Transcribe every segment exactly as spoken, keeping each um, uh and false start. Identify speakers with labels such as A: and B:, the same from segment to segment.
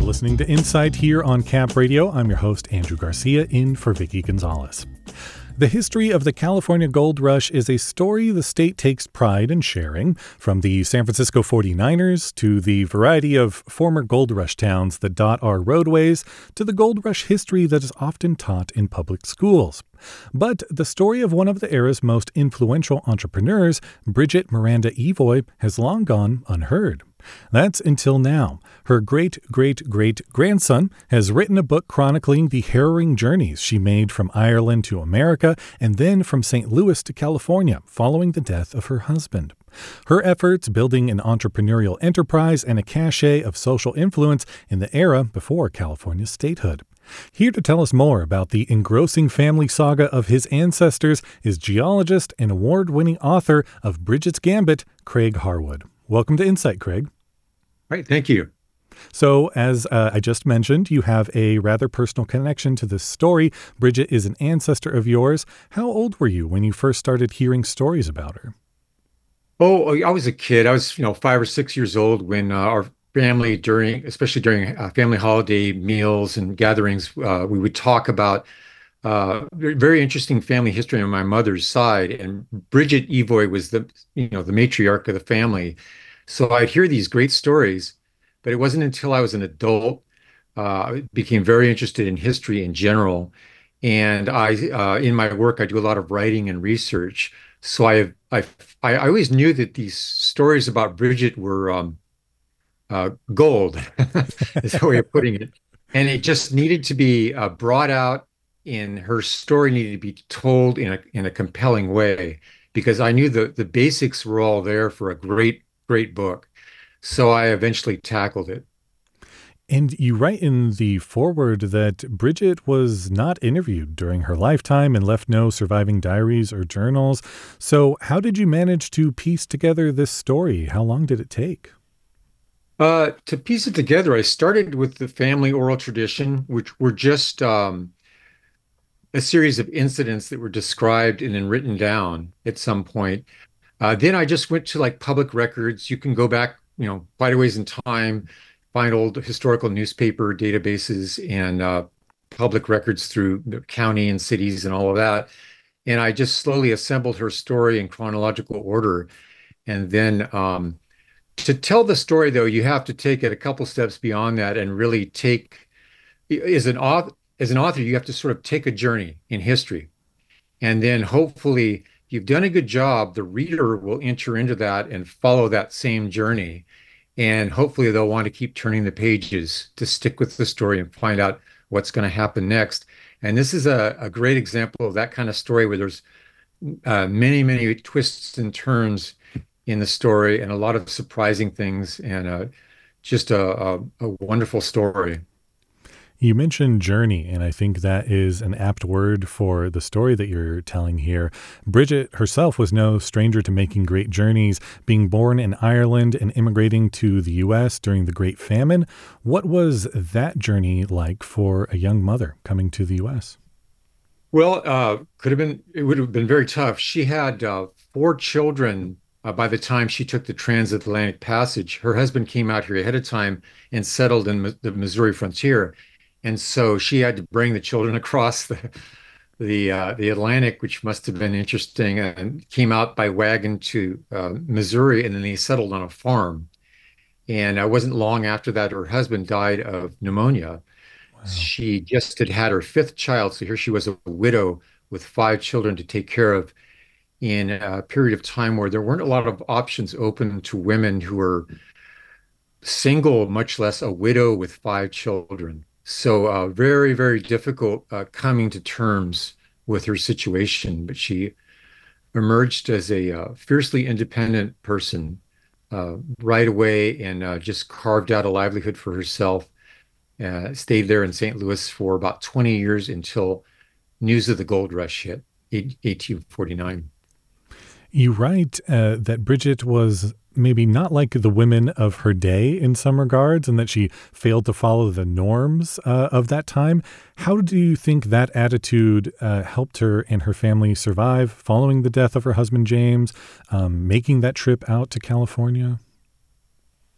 A: listening to Insight here on Cap Radio. I'm your host, Andrew Garcia, in for Vicky Gonzalez. The history of the California Gold Rush is a story the state takes pride in sharing, from the San Francisco forty-niners to the variety of former Gold Rush towns that dot our roadways to the Gold Rush history that is often taught in public schools. But the story of one of the era's most influential entrepreneurs, Bridget Miranda Evoy, has long gone unheard. That's until now. Her great-great-great-grandson has written a book chronicling the harrowing journeys she made from Ireland to America and then from Saint Louis to California following the death of her husband. Her efforts building an entrepreneurial enterprise and a cachet of social influence in the era before California's statehood. Here to tell us more about the engrossing family saga of his ancestors is geologist and award-winning author of Bridget's Gambit, Craig Harwood. Welcome to Insight, Craig.
B: Right, thank you.
A: So, as uh, I just mentioned, you have a rather personal connection to this story. Bridget is an ancestor of yours. How old were you when you first started hearing stories about her?
B: Oh, I was a kid. I was, you know, five or six years old when uh, our family, during, especially during uh, family holiday meals and gatherings, uh, we would talk about uh, very, very interesting family history on my mother's side. And Bridget Evoy was the, you know, the matriarch of the family. So I'd hear these great stories, but it wasn't until I was an adult, uh, I became very interested in history in general. And I, uh, in my work, I do a lot of writing and research. So I, I, I always knew that these stories about Bridget were um, uh, gold, is the way of putting it. And it just needed to be uh, brought out, in her story needed to be told in a in a compelling way, because I knew the the basics were all there for a great, great book. So I eventually tackled it.
A: And you write in the foreword that Bridget was not interviewed during her lifetime and left no surviving diaries or journals. So how did you manage to piece together this story? How long did it take?
B: Uh, to piece it together, I started with the family oral tradition, which were just um, a series of incidents that were described and then written down at some point. Uh, then I just went to like public records. You can go back, you know, quite a ways in time, find old historical newspaper databases and uh, public records through the county and cities and all of that. And I just slowly assembled her story in chronological order. And then um, to tell the story, though, you have to take it a couple steps beyond that and really take, as an author, as an author, you have to sort of take a journey in history. And then hopefully, if you've done a good job, the reader will enter into that and follow that same journey. And hopefully they'll want to keep turning the pages to stick with the story and find out what's going to happen next. And this is a, a great example of that kind of story where there's uh, many, many twists and turns in the story and a lot of surprising things, and uh, just a, a, a wonderful story.
A: You mentioned journey, and I think that is an apt word for the story that you're telling here. Bridget herself was no stranger to making great journeys, being born in Ireland and immigrating to the U S during the Great Famine. What was that journey like for a young mother coming to the U S?
B: Well, uh, could have been, it would have been very tough. She had uh, four children uh, by the time she took the transatlantic passage. Her husband came out here ahead of time and settled in the Missouri frontier. And so she had to bring the children across the the uh, the Atlantic, which must have been interesting, and came out by wagon to uh, Missouri, and then they settled on a farm. And it wasn't long after that her husband died of pneumonia.
A: Wow.
B: She just had had her fifth child, so here she was a widow with five children to take care of in a period of time where there weren't a lot of options open to women who were single, much less a widow with five children. So uh, very, very difficult uh, coming to terms with her situation, but she emerged as a uh, fiercely independent person uh, right away, and uh, just carved out a livelihood for herself. Uh, stayed there in Saint Louis for about twenty years until news of the gold rush hit, eighteen forty-nine.
A: You write uh, that Bridget was maybe not like the women of her day in some regards, and that she failed to follow the norms uh, of that time. How do you think that attitude uh, helped her and her family survive following the death of her husband, James, um, making that trip out to California?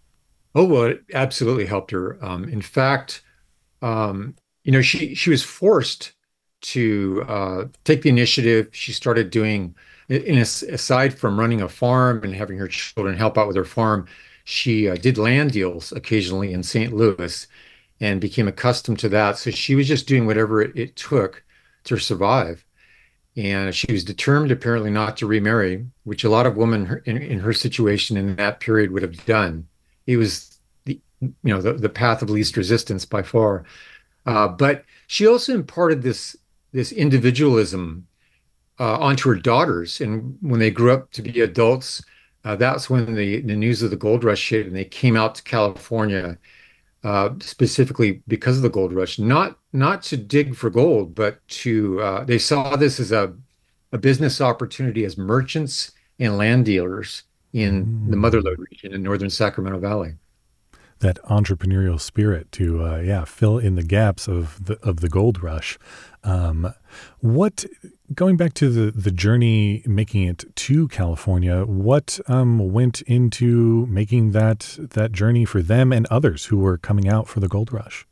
B: Oh, well, it absolutely helped her. Um, in fact, um, you know, she she was forced to uh, take the initiative. She started doing, in aside from running a farm and having her children help out with her farm, she uh, did land deals occasionally in Saint Louis and became accustomed to that. So she was just doing whatever it, it took to survive. And she was determined, apparently, not to remarry, which a lot of women in, in her situation in that period would have done. It was the, you know, the, the path of least resistance by far. Uh, but she also imparted this this individualism uh, onto her daughters, and when they grew up to be adults, uh, that's when the the news of the gold rush hit, and they came out to California uh, specifically because of the gold rush, not not to dig for gold, but to uh, they saw this as a a business opportunity as merchants and land dealers in the Mother
A: Mm.
B: Lode region in northern Sacramento Valley.
A: That entrepreneurial spirit to uh, yeah fill in the gaps of the of the gold rush. Um, what Going back to the the journey, making it to California, what um, went into making that that journey for them and others who were coming out for the gold rush?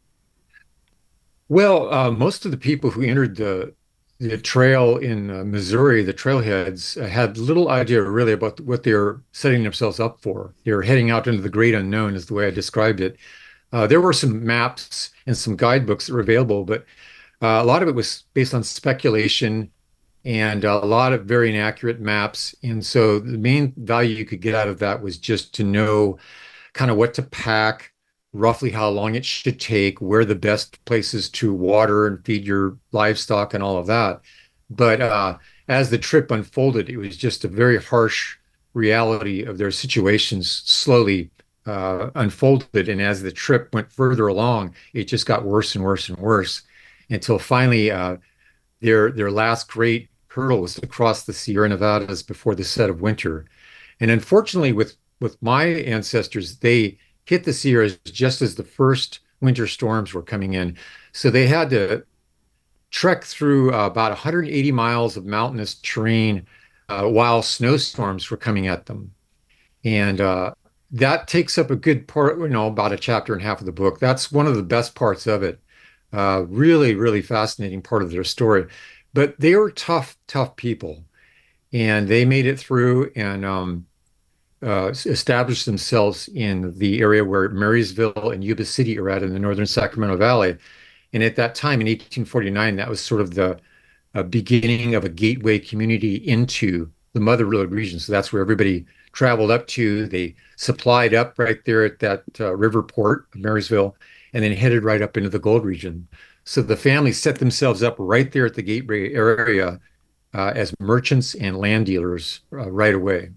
B: Well, uh, most of the people who entered the the trail in uh, Missouri, the trailheads, uh, had little idea really about what they were setting themselves up for. They were heading out into the great unknown, is the way I described it. Uh, there were some maps and some guidebooks that were available, but uh, a lot of it was based on speculation and a lot of very inaccurate maps. And so the main value you could get out of that was just to know kind of what to pack, roughly how long it should take, where the best places to water and feed your livestock and all of that. But uh, as the trip unfolded, it was just a very harsh reality of their situations slowly uh, unfolded. And as the trip went further along, it just got worse and worse and worse until finally uh, their their last great hurdle was to cross the Sierra Nevadas before the set of winter. And unfortunately, with with my ancestors, they hit the Sierras just as the first winter storms were coming in. So they had to trek through uh, about one hundred eighty miles of mountainous terrain uh, while snowstorms were coming at them. And uh, that takes up a good part, you know, about a chapter and a half of the book. That's one of the best parts of it. Uh, really, really fascinating part of their story. But they were tough, tough people, and they made it through and um, uh, established themselves in the area where Marysville and Yuba City are at in the northern Sacramento Valley. And at that time in eighteen forty-nine, that was sort of the uh, beginning of a gateway community into the Mother Lode region. So that's where everybody traveled up to. They supplied up right there at that uh, river port of Marysville and then headed right up into the gold region. So the family set themselves up right there at the gateway area uh, as merchants and land dealers uh, right away.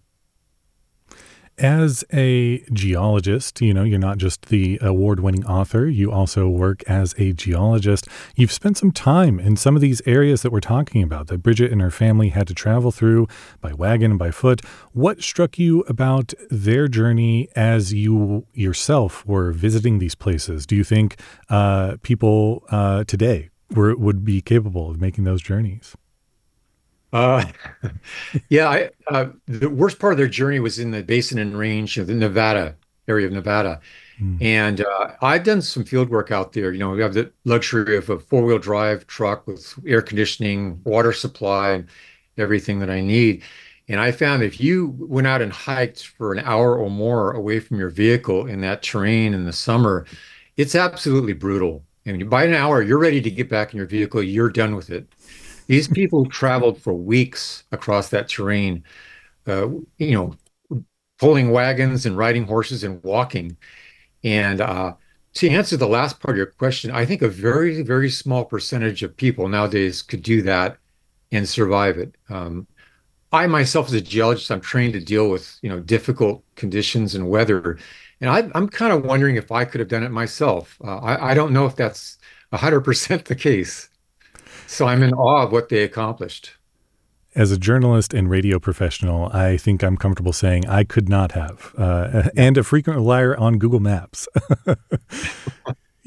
A: As a geologist, you know, you're not just the award winning author, you also work as a geologist. You've spent some time in some of these areas that we're talking about that Bridget and her family had to travel through by wagon and by foot. What struck you about their journey as you yourself were visiting these places? Do you think uh, people uh, today were, would be capable of making those journeys?
B: Uh, yeah, I, uh, the worst part of their journey was in the Basin and Range of the Nevada area of Nevada.
A: Mm.
B: And uh, I've done some field work out there. You know, we have the luxury of a four-wheel drive truck with air conditioning, water supply, and everything that I need. And I found if you went out and hiked for an hour or more away from your vehicle in that terrain in the summer, it's absolutely brutal. And by an hour, you're ready to get back in your vehicle. You're done with it. These people traveled for weeks across that terrain, uh, you know, pulling wagons and riding horses and walking. And uh, to answer the last part of your question, I think a very, very small percentage of people nowadays could do that and survive it. Um, I myself, as a geologist, I'm trained to deal with, you know, difficult conditions and weather. And I, I'm kind of wondering if I could have done it myself. Uh, I, I don't know if that's one hundred percent the case. So I'm in awe of what they accomplished.
A: As a journalist and radio professional, I think I'm comfortable saying I could not have, uh, and a frequent liar on Google Maps.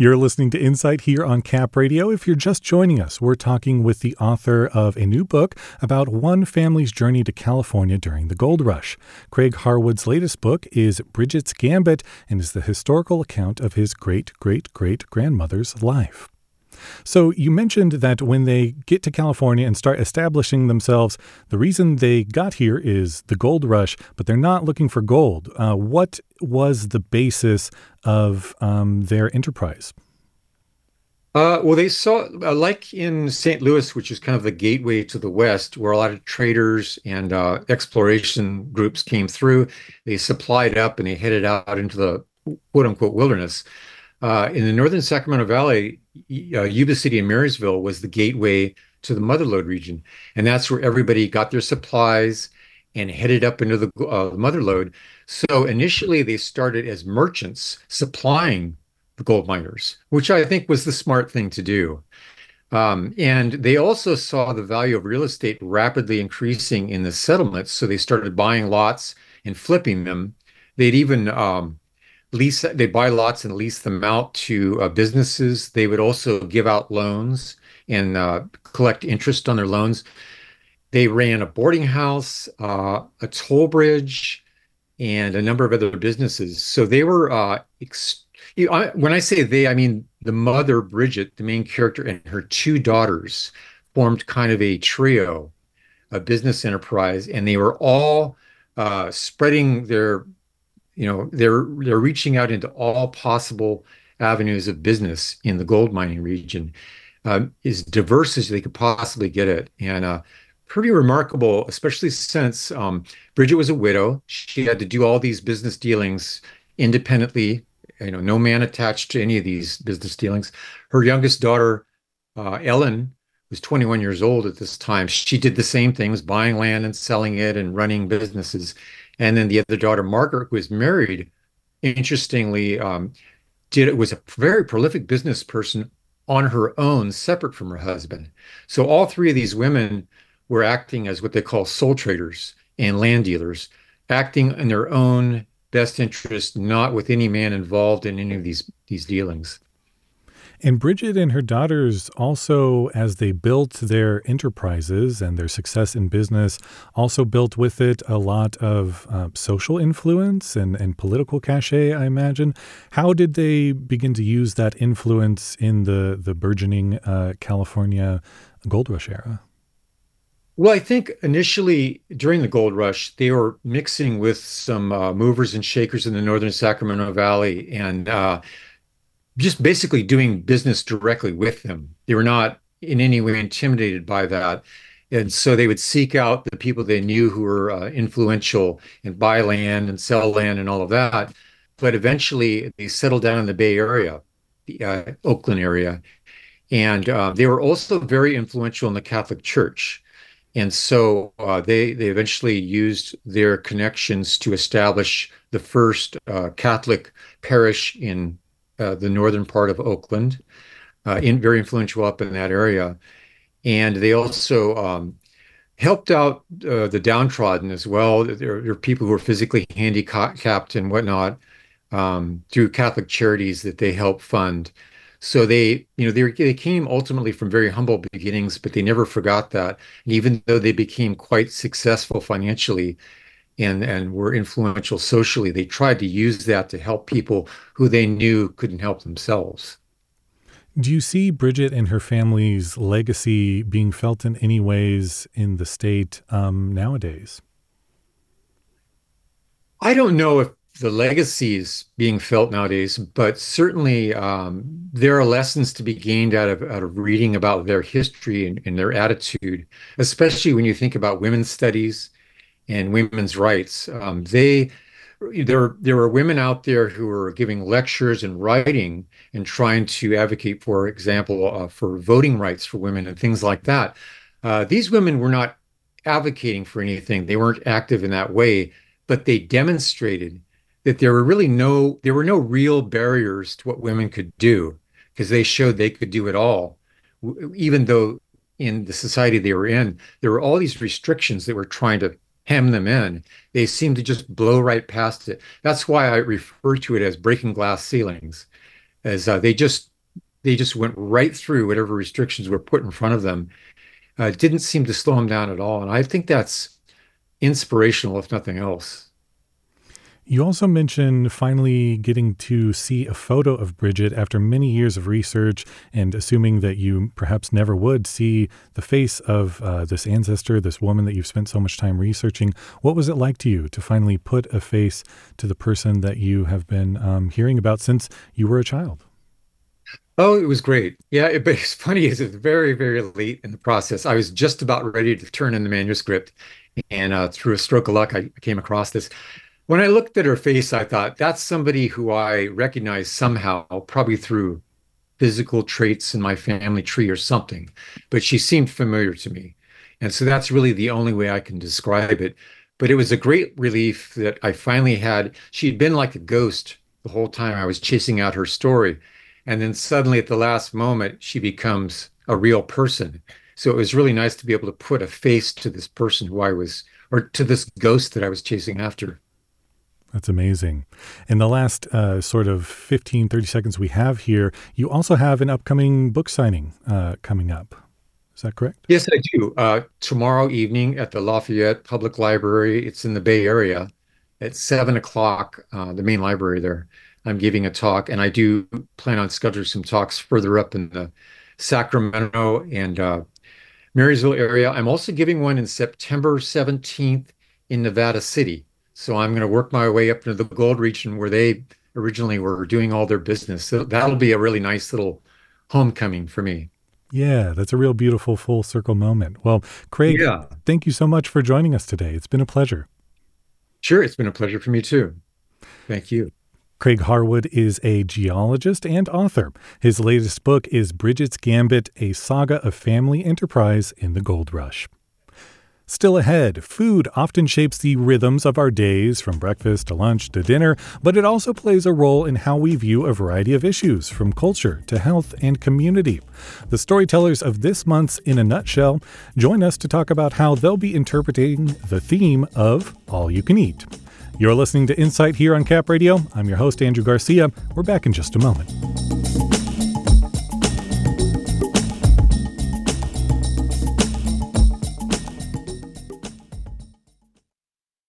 A: You're listening to Insight here on Cap Radio. If you're just joining us, we're talking with the author of a new book about one family's journey to California during the gold rush. Craig Harwood's latest book is Bridget's Gambit and is the historical account of his great-great-great-grandmother's life. So you mentioned that when they get to California and start establishing themselves, the reason they got here is the gold rush, but they're not looking for gold. Uh, what was the basis of um, their enterprise?
B: Uh, well, they saw, uh, like in Saint Louis, which is kind of the gateway to the West, where a lot of traders and uh, exploration groups came through. They supplied up and they headed out into the quote unquote wilderness. Uh, in the northern Sacramento Valley, uh, Yuba City and Marysville was the gateway to the Motherlode region. And that's where everybody got their supplies and headed up into the uh, Motherlode. So initially, they started as merchants supplying the gold miners, which I think was the smart thing to do. Um, and they also saw the value of real estate rapidly increasing in the settlements. So they started buying lots and flipping them. They'd even um, lease, they buy lots and lease them out to uh, businesses. They would also give out loans and uh, collect interest on their loans. They ran a boarding house, uh, a toll bridge, and a number of other businesses. So they were, uh, ex you know, I, when I say they, I mean the mother, Bridget, the main character, and her two daughters formed kind of a trio, a business enterprise, and they were all uh, spreading their you know, they're they're reaching out into all possible avenues of business in the gold mining region, um, as diverse as they could possibly get it, and uh, pretty remarkable, especially since um, Bridget was a widow. She had to do all these business dealings independently. You know, no man attached to any of these business dealings. Her youngest daughter, uh, Ellen, was twenty-one years old at this time. She did the same things, buying land and selling it and running businesses. And then the other daughter, Margaret, who was married, interestingly, um, did was a very prolific business person on her own, separate from her husband. So all three of these women were acting as what they call sole traders and land dealers, acting in their own best interest, not with any man involved in any of these these dealings.
A: And Bridget and her daughters also, as they built their enterprises and their success in business, also built with it a lot of uh, social influence and, and political cachet, I imagine. How did they begin to use that influence in the, the burgeoning uh, California gold rush era?
B: Well, I think initially during the gold rush, they were mixing with some uh, movers and shakers in the northern Sacramento Valley, and uh, just basically doing business directly with them. They were not in any way intimidated by that. And so they would seek out the people they knew who were uh, influential and buy land and sell land and all of that. But eventually they settled down in the Bay Area, the uh, Oakland area. And uh, they were also very influential in the Catholic Church. And so uh, they they eventually used their connections to establish the first uh, Catholic parish in uh, the northern part of Oakland, uh, in very influential up in that area. And they also um, helped out uh, the downtrodden as well. There, there are people who are physically handicapped and whatnot um, through Catholic charities that they help fund. So they, you know, they, they came ultimately from very humble beginnings, but they never forgot that. And even though they became quite successful financially and, and were influential socially, they tried to use that to help people who they knew couldn't help themselves.
A: Do you see Bridget and her family's legacy being felt in any ways in the state um, nowadays?
B: I don't know if the legacy is being felt nowadays, but certainly um, there are lessons to be gained out of out of reading about their history and, and their attitude, especially when you think about women's studies and women's rights. Um, they there there were women out there who were giving lectures and writing and trying to advocate, for example, uh, for voting rights for women and things like that. Uh, these women were not advocating for anything; they weren't active in that way, but they demonstrated that there were really no there were no real barriers to what women could do, because they showed they could do it all, even though in the society they were in, there were all these restrictions that were trying to hem them in. They seemed to just blow right past it. That's why I refer to it as breaking glass ceilings, as uh, they just they just went right through whatever restrictions were put in front of them. Uh, it didn't seem to slow them down at all. And I think that's inspirational, if nothing else.
A: You also mentioned finally getting to see a photo of Bridget after many years of research and assuming that you perhaps never would see the face of uh, this ancestor, this woman that you've spent so much time researching. What was it like to you to finally put a face to the person that you have been um, hearing about since you were a child?
B: Oh, it was great. Yeah, it, but it's funny is it's very, very late in the process. I was just about ready to turn in the manuscript, and uh, through a stroke of luck, I came across this. When I looked at her face, I thought that's somebody who I recognize somehow, probably through physical traits in my family tree or something, but she seemed familiar to me. And so that's really the only way I can describe it. But it was a great relief that I finally had. She'd been like a ghost the whole time I was chasing out her story. And then suddenly at the last moment, she becomes a real person. So it was really nice to be able to put a face to this person who I was, or to this ghost that I was chasing after.
A: That's amazing. In the last uh, sort of fifteen, thirty seconds we have here, you also have an upcoming book signing uh, coming up. Is that correct?
B: Yes, I do. Uh, tomorrow evening at the Lafayette Public Library, it's in the Bay Area, at seven o'clock, uh, the main library there. I'm giving a talk, and I do plan on scheduling some talks further up in the Sacramento and uh, Marysville area. I'm also giving one in September seventeenth in Nevada City. So I'm going to work my way up into the gold region where they originally were doing all their business. So that'll be a really nice little homecoming for me.
A: Yeah, that's a real beautiful full circle moment. Well, Craig,
B: Yeah,
A: thank you so much for joining us today. It's been a pleasure.
B: sure. It's been a pleasure for me too. Thank you.
A: Craig Harwood is a geologist and author. His latest book is Bridget's Gambit, a saga of family enterprise in the gold rush. Still ahead, food often shapes the rhythms of our days, from breakfast to lunch to dinner, but it also plays a role in how we view a variety of issues, from culture to health and community. The storytellers of this month's In a Nutshell join us to talk about how they'll be interpreting the theme of All You Can Eat. You're listening to Insight here on Cap Radio. I'm your host, Andrew Garcia. We're back in just a moment.